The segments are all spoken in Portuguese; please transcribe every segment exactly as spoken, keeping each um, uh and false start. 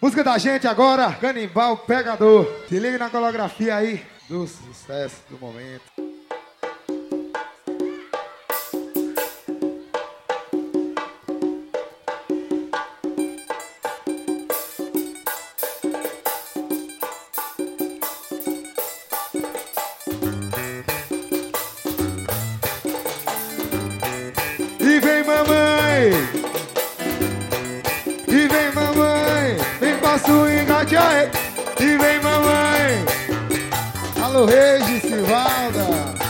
Música da gente agora, Canibal Pegador. Se liga na coreografia aí do sucesso do momento. E vem mamãe, e vem mamãe, vem pra swingar, tchau. E vem mamãe, alô Regis, Silvalda.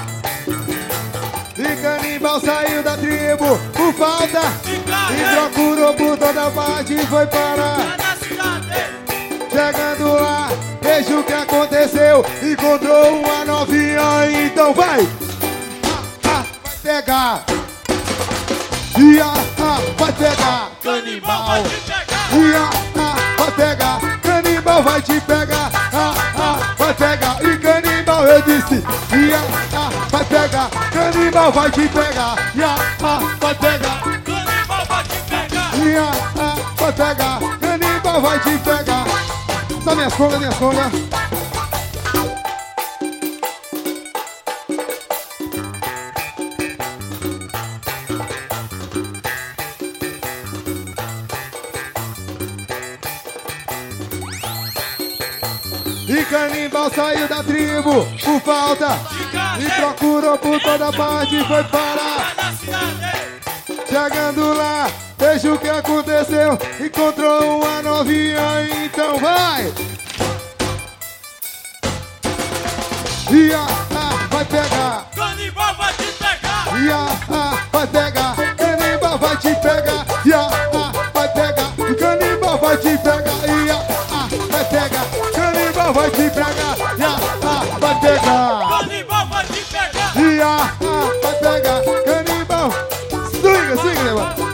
E Canibal saiu da tribo por falta e procurou por toda parte e foi parar. Chegando lá, veja o que aconteceu, encontrou uma novinha, então vai, ah, ah, vai pegar. E ah, ah, vai pegar, Canibal vai te pegar. E ah, ah, vai pegar, Canibal vai te pegar. Ah, ah, vai pegar, e Canibal eu disse. E ah, ah, vai pegar, Canibal vai te pegar. E ah, ah, vai pegar, Canibal vai te pegar. E ah, ah, vai pegar, Canibal vai te pegar. Só minhas congas, minhas congas. E Canibal saiu da tribo por falta e procurou por toda parte e foi parar. Chegando lá, veja o que aconteceu, encontrou uma novinha, então vai. E ah, ah, vai pegar, Canibal vai te pegar. e ah, ah, vai pegar, Canibal vai te pegar. E ah, ah, vai pegar, e Canibal vai te pegar. E ah, ah, vai pegar, Canibal vai te pegar. E ah, ah, vai pegar, Canibal vai te pegar. e ah, ah, vai pegar, Canibal. Swinga, swinga, negócio.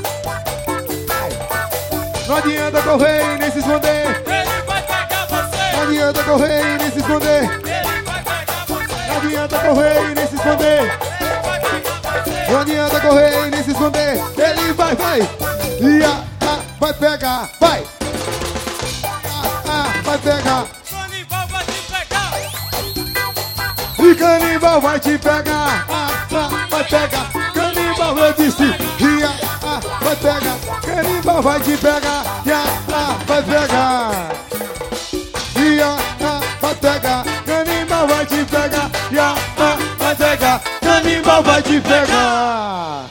Não adianta correr e nem se esconder. Ele vai pegar você. Não adianta correr e nem se esconder. Ele vai pegar você. Não adianta correr e nem se esconder. Ele vai pegar você. Não adianta correr e nem se esconder. Ele vai, vai. E ah, ah, vai pegar, vai. Ah, ah, vai pegar. Canibal vai te pegar. E Canibal vai te pegar. Ah, ah, vai pegar. Canibal eu disse. E ah, ah, vai pegar. Canibal vai te pegar. E ah, ah, vai pegar. E ah, ah, vai pegar. Canibal vai te pegar. E ah, ah, vai pegar. Canibal vai te pegar.